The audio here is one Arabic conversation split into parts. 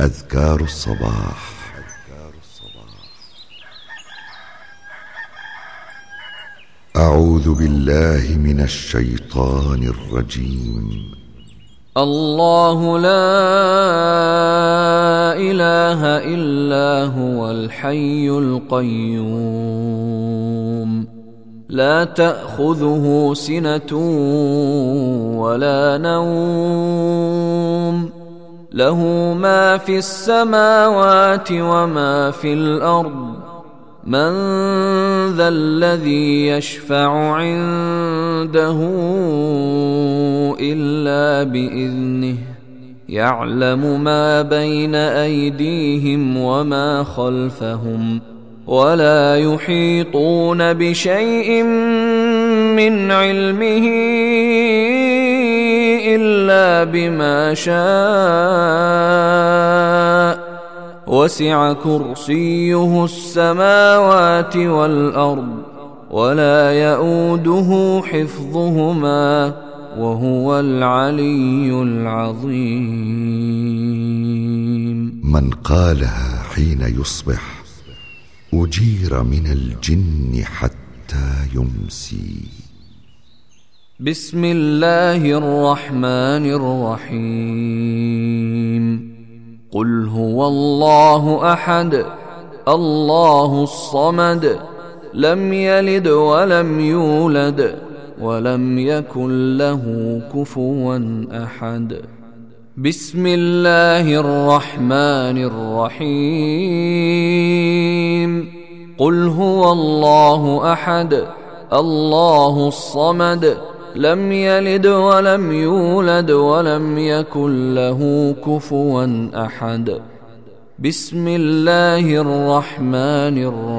أذكار الصباح. أعوذ بالله من الشيطان الرجيم. الله لا إله إلا هو الحي القيوم لا تأخذه سنة ولا نوم له ما في السماوات وما في الأرض من ذا الذي يشفع عنده إلا بإذنه يعلم ما بين أيديهم وما خلفهم ولا يحيطون بشيء من علمه إلا بما شاء وسع كرسيه السماوات والأرض ولا يؤوده حفظهما وهو العلي العظيم. من قالها حين يصبح أجير من الجن حتى يمسي. بسم الله الرحمن الرحيم. قل هو الله أحد الله الصمد لم يلد ولم يولد ولم يكن له كفوا أحد. بسم الله الرحمن الرحيم. قل هو الله أحد الله الصمد لم يلد ولم يولد ولم يكن له كفوا أحد. بسم الله الرحمن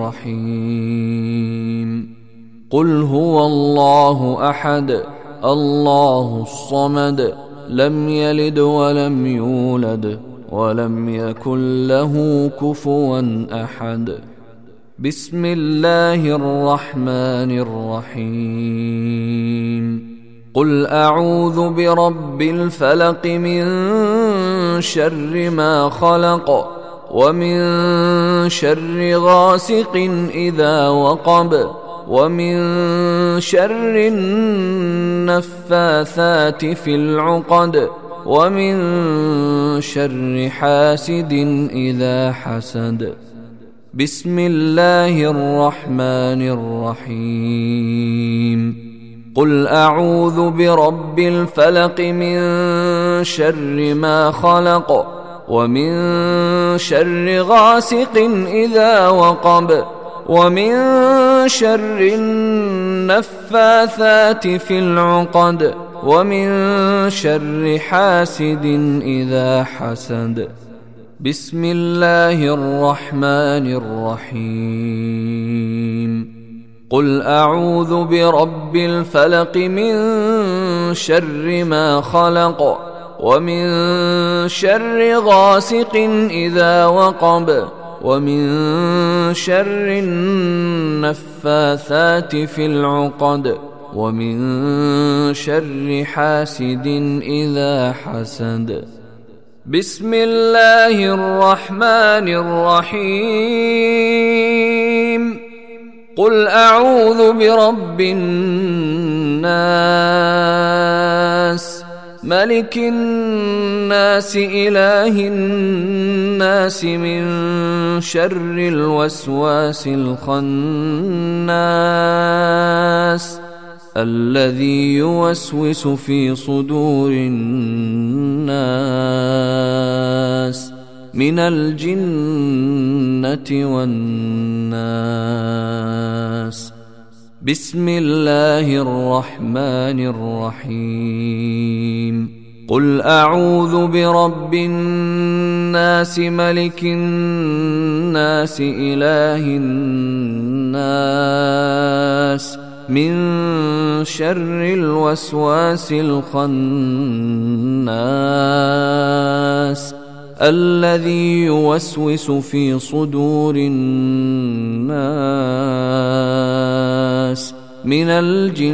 الرحيم. قل هو الله أحد الله الصمد لم يلد ولم يولد ولم يكن له كفوا أحد. بسم الله الرحمن الرحيم. قل أعوذ برب الفلق من شر ما خلق ومن شر غاسق إذا وقب ومن شر النفاثات في العقد ومن شر حاسد إذا حسد. بسم الله الرحمن الرحيم. قل أعوذ برب الفلق من شر ما خلق ومن شر غاسق إذا وقب ومن شر النفاثات في العقد ومن شر حاسد إذا حسد. بسم الله الرحمن الرحيم. قل أعوذ برب الفلق من شر ما خلق ومن شر غاسق إذا وقب ومن شر النفاثات في العقد ومن شر حاسد إذا حسد. بسم الله الرحمن الرحيم. قل أعوذ برب الناس ملك الناس إله الناس من شر الوسواس الخناس الذي يوسوس في صدور الناس من الجنة والناس. بسم الله الرحمن الرحيم. قل أعوذ برب الناس ملك الناس إله الناس من شر الوسواس الخناس الذي يوسوس في صدور الناس من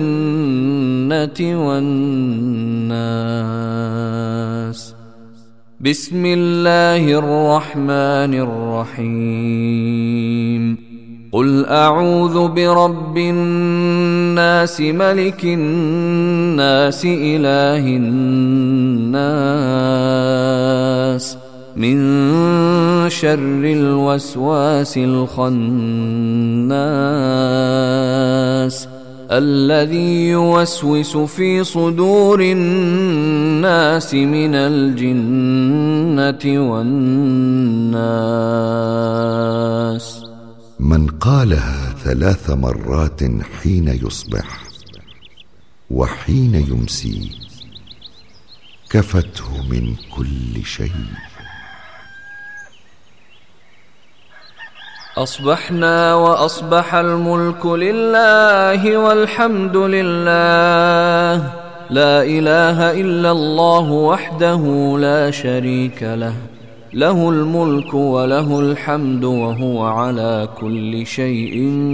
الجنة والناس. بسم الله الرحمن الرحيم قل أعوذ برب الناس ملك الناس إله الناس من شر الوسواس الخناس الذي يوسوس في صدور الناس من الجنة والناس. من قالها 3 مرات حين يصبح وحين يمسي كفته من كل شيء. أصبحنا وأصبح الملك لله والحمد لله لا إله إلا الله وحده لا شريك له له الملك وله الحمد وهو على كل شيء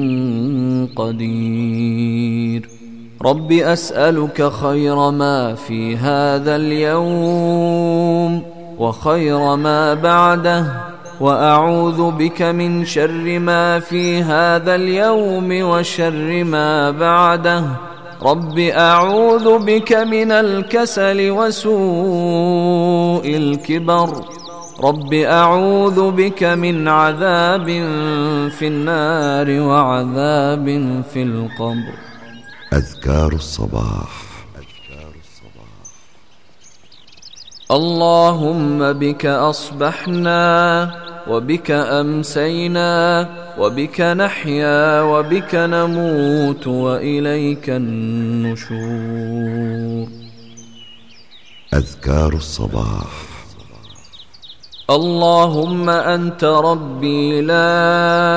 قدير. رب أسألك خير ما في هذا اليوم وخير ما بعده وأعوذ بك من شر ما في هذا اليوم وشر ما بعده. رب أعوذ بك من الكسل وسوء الكبر. رب أعوذ بك من عذاب في النار وعذاب في القبر. أذكار الصباح. اللهم بك أصبحنا وبك أمسينا وبك نحيا وبك نموت وإليك النشور. أذكار الصباح. اللهم أنت ربي لا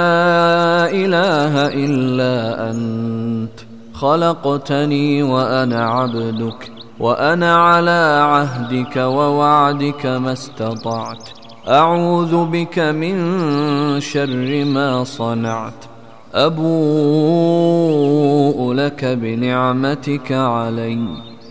إله إلا أنت خلقتني وأنا عبدك وأنا على عهدك ووعدك ما استطعت. أعوذ بك من شر ما صنعت. أبوء لك بنعمتك علي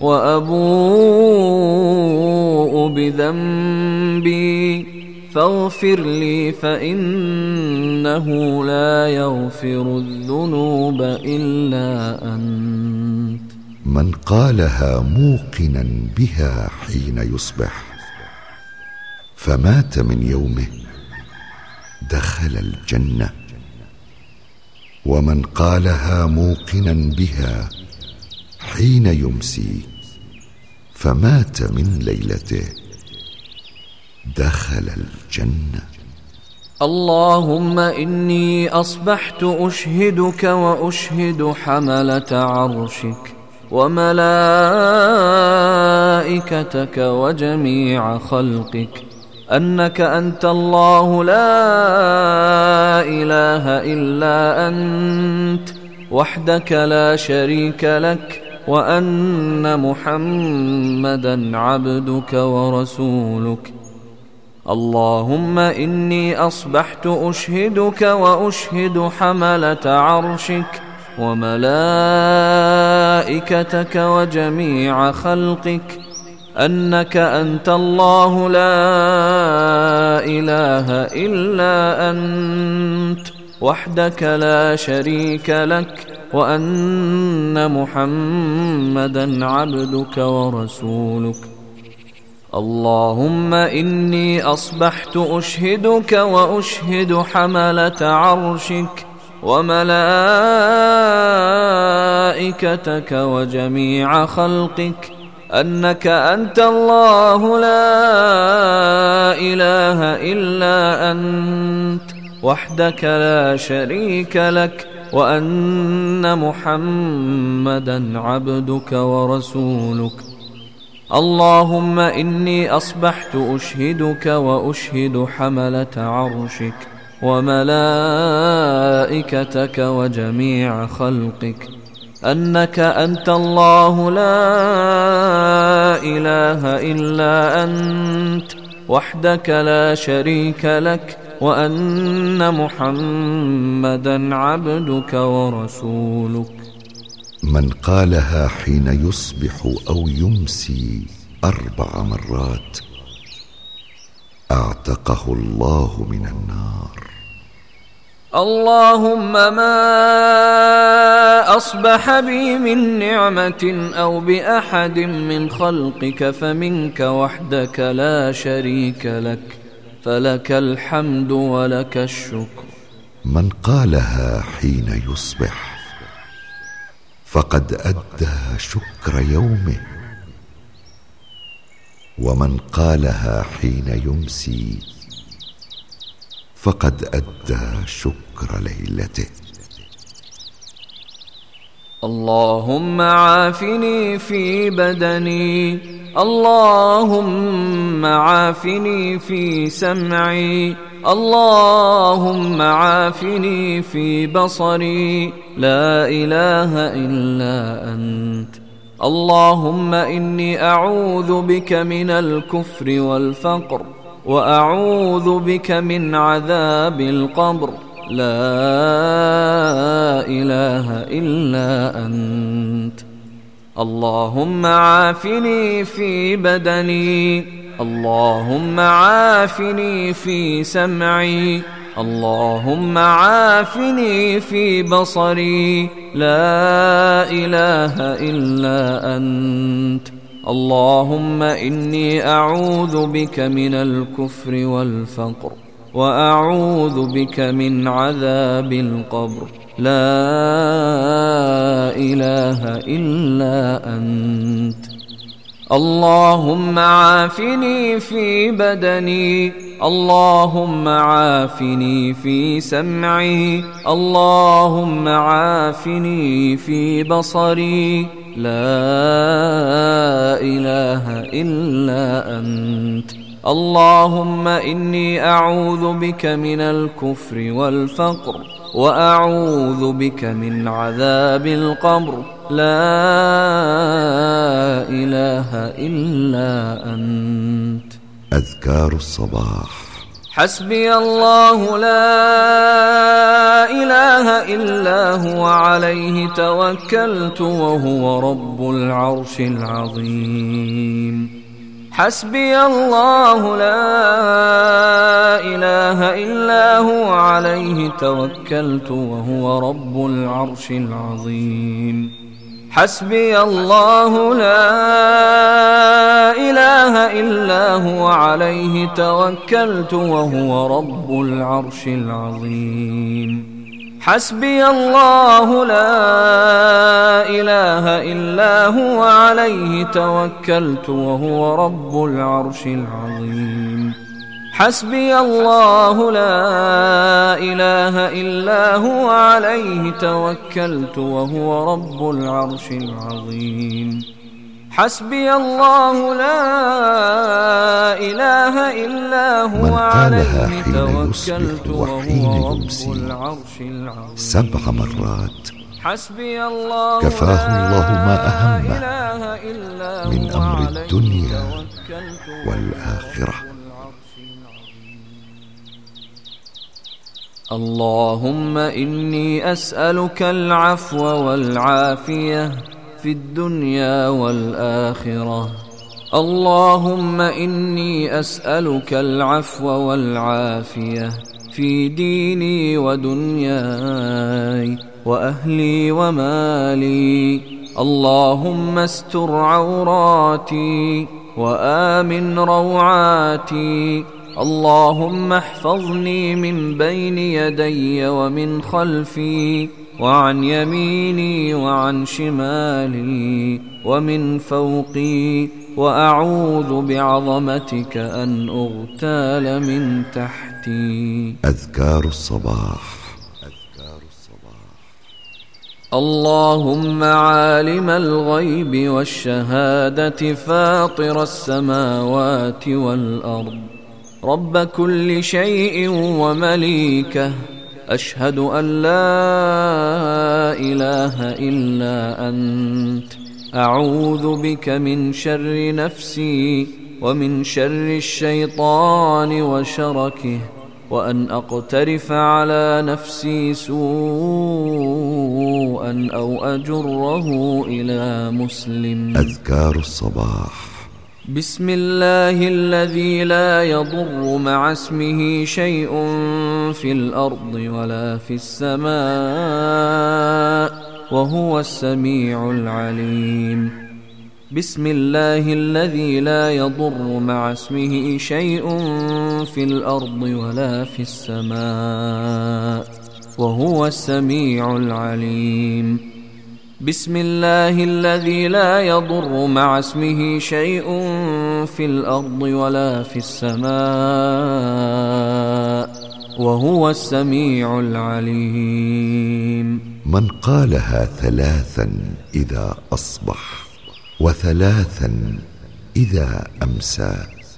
وأبوء بذنبي فاغفر لي فإنه لا يغفر الذنوب إلا أنت. من قالها موقنا بها حين يصبح فمات من يومه دخل الجنة. ومن قالها موقنا بها حين يمسي فمات من ليلته دخل الجنة. اللهم إني أصبحت أشهدك وأشهد حملة عرشك وملائكتك وجميع خلقك أنك أنت الله لا إله إلا أنت وحدك لا شريك لك وأن محمدا عبدك ورسولك. اللهم إني أصبحت أشهدك وأشهد حملة عرشك وملائكتك وجميع خلقك أنك أنت الله لا إله إلا أنت وحدك لا شريك لك وأن محمدا عبدك ورسولك. اللهم إني أصبحت أشهدك وأشهد حملة عرشك وملائكتك وجميع خلقك أنك أنت الله لا إله إلا أنت وحدك لا شريك لك وأن محمدا عبدك ورسولك. اللهم إني أصبحت أشهدك وأشهد حملة عرشك وملائكتك وجميع خلقك أنك أنت الله لا إله إلا أنت وحدك لا شريك لك وأن محمدا عبدك ورسولك. من قالها حين يصبح أو يمسي 4 مرات اعتقه الله من النار. اللهم ما أصبح بي من نعمة أو بأحد من خلقك فمنك وحدك لا شريك لك، فلك الحمد ولك الشكر. من قالها حين يصبح فقد أدى شكر يومه، ومن قالها حين يمسي فقد أدى شكر ليلته. اللهم عافني في بدني، اللهم عافني في سمعي، اللهم عافني في بصري، لا إله إلا أنت. اللهم إني أعوذ بك من الكفر والفقر، وأعوذ بك من عذاب القبر، لا إله إلا أنت. اللهم عافني في بدني، اللهم عافني في سمعي، اللهم عافني في بصري، لا إله إلا أنت. اللهم إني أعوذ بك من الكفر والفقر، وأعوذ بك من عذاب القبر، لا إله إلا أنت. اللهم عافني في بدني، اللهم عافني في سمعي، اللهم عافني في بصري، لا إله إلا أنت. اللهم إني أعوذ بك من الكفر والفقر، وأعوذ بك من عذاب القبر، لا إله إلا أنت. أذكار الصباح. حسبي الله لا إله إلا هو عليه توكلت وهو رب العرش العظيم. حسبي الله لا إله إلا هو عليه توكلت وهو رب العرش العظيم. حسبي الله لا إله إلا هو عليه توكلت وهو رب العرش العظيم. حسبي الله لا إله إلا هو عليه توكلت وهو رب العرش العظيم. حسبي الله لا إله إلا هو عليه توكلت وهو رب العرش العظيم. حسبي الله لا إله إلا هو عليه توكلت وهو رب العرش العظيم. 7 مرات حسبي الله كفاه الله ما أهمه من أمر عليه الدنيا توكلت والآخرة. اللهم إني أسألك العفو والعافية في الدنيا والآخرة. اللهم إني أسألك العفو والعافية في ديني ودنياي وأهلي ومالي. اللهم استر عوراتي وآمن روعاتي. اللهم احفظني من بين يدي ومن خلفي وعن يميني وعن شمالي ومن فوقي، وأعوذ بعظمتك أن أغتال من تحتي. أذكار الصباح. اللهم عالم الغيب والشهادة فاطر السماوات والأرض، رب كل شيء ومليكه، أشهد أن لا إله إلا أنت. أعوذ بك من شر نفسي ومن شر الشيطان وشركه، وأن أقترف على نفسي سوءا أو أجره إلى مسلم. أذكار الصباح. بسم الله الذي لا يضر مع اسمه شيء في الأرض ولا في السماء وهو السميع العليم. بسم الله الذي لا يضر مع اسمه شيء في الأرض ولا في السماء وهو السميع العليم. بسم الله الذي لا يضر مع اسمه شيء في الأرض ولا في السماء وهو السميع العليم. من قالها 3 إذا أصبح و3 إذا أمسى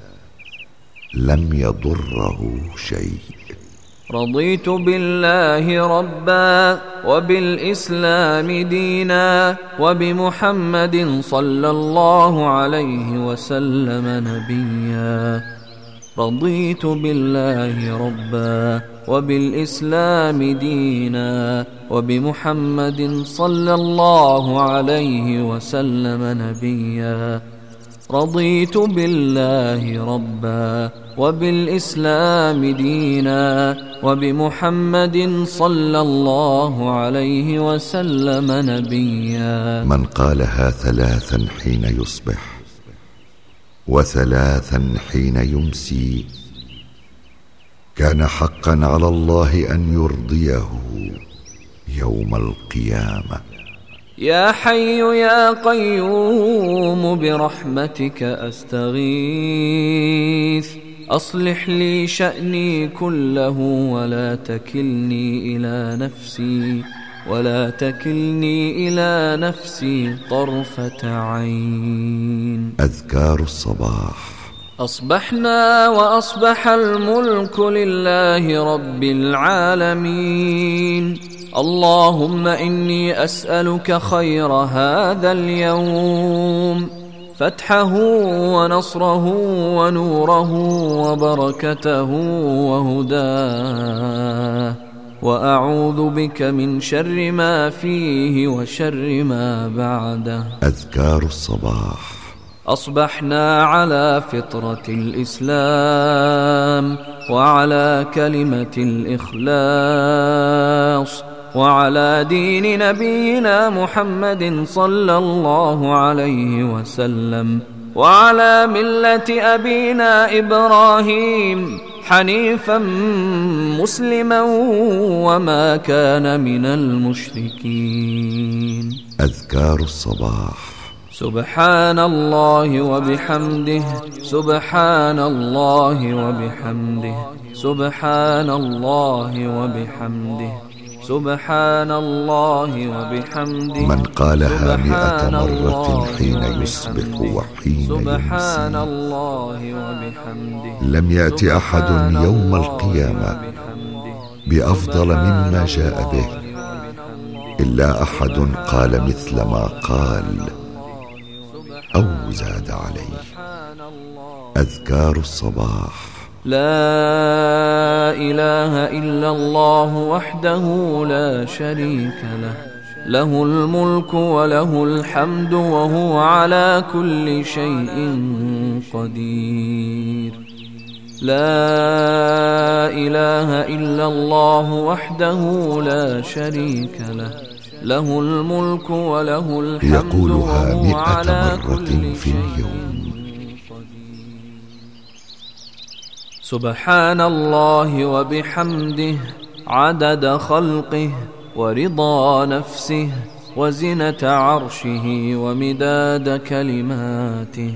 لم يضره شيء. رضيت بالله ربا وبالإسلام دينا وبمحمد صلى الله عليه وسلم نبيا. رضيت بالله ربا وبالإسلام دينا وبمحمد صلى الله عليه وسلم نبيا. رضيت بالله ربا وبالإسلام دينا وبمحمد صلى الله عليه وسلم نبيا. من قالها 3 حين يصبح و3 حين يمسي كان حقا على الله أن يرضيه يوم القيامة. يا حي يا قيوم برحمتك أستغيث أصلح لي شأني كله ولا تكلني إلى نفسي طرفة عين. أذكار الصباح. أصبحنا وأصبح الملك لله رب العالمين. اللهم إني أسألك خير هذا اليوم، فتحه ونصره ونوره وبركته وهداه، وأعوذ بك من شر ما فيه وشر ما بعده. أذكار الصباح. أصبحنا على فطرة الإسلام وعلى كلمة الإخلاص وعلى دين نبينا محمد صلى الله عليه وسلم وعلى ملة أبينا إبراهيم حنيفا مسلما وما كان من المشركين. أذكار الصباح. سبحان الله وبحمده سبحان الله وبحمده سبحان الله وبحمده سبحان الله وبحمده. من قالها 100 مرة حين يصبح وحين سبحان يمسي الله وبحمده. لم يأت أحد يوم القيامة بأفضل مما جاء به إلا أحد قال مثل ما قال أو زاد عليه. أذكار الصباح. لا إله إلا الله وحده لا شريك له، له الملك وله الحمد وهو على كل شيء قدير. لا إله إلا الله وحده لا شريك له، له الملك وله الحمد يقولها وهو 100 على مرة كل في اليوم. سبحان الله وبحمده عدد خلقه ورضا نفسه وزنة عرشه ومداد كلماته.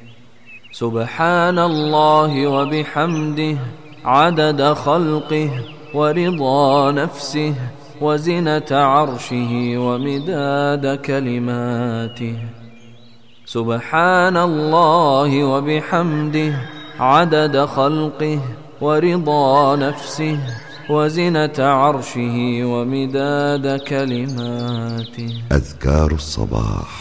سبحان الله وبحمده عدد خلقه ورضا نفسه وزنة عرشه ومداد كلماته. سبحان الله وبحمده عدد خلقه ورضا نفسه وزنة عرشه ومداد كلماته. أذكار الصباح.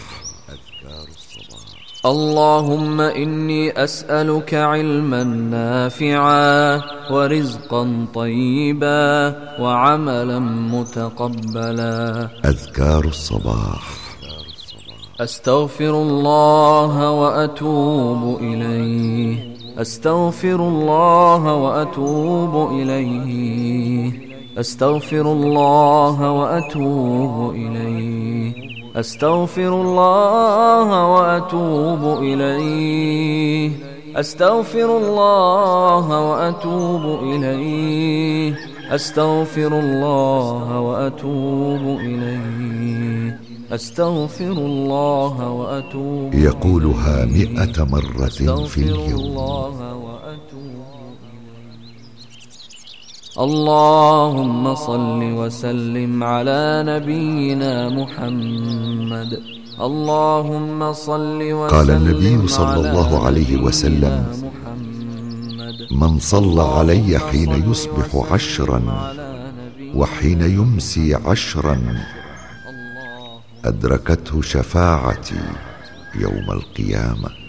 اللهم إني أسألك علما نافعا ورزقا طيبا وعملا متقبلا. أذكار الصباح. أستغفر الله وأتوب إليه، أستغفر الله وأتوب إليه، أستغفر الله وأتوب إليه، أستغفر الله وأتوب إليه، أستغفر الله وأتوب إليه، أستغفر الله وأتوب إليه، أستغفر الله وأتوب إليه. يقولها 100 مرة في اليوم. اللهم صل وسلم على نبينا محمد. اللهم صل وسلم. قال النبي صلى الله عليه وسلم: من صلى علي حين يصبح 10 وحين يمسي 10 أدركته شفاعتي يوم القيامة.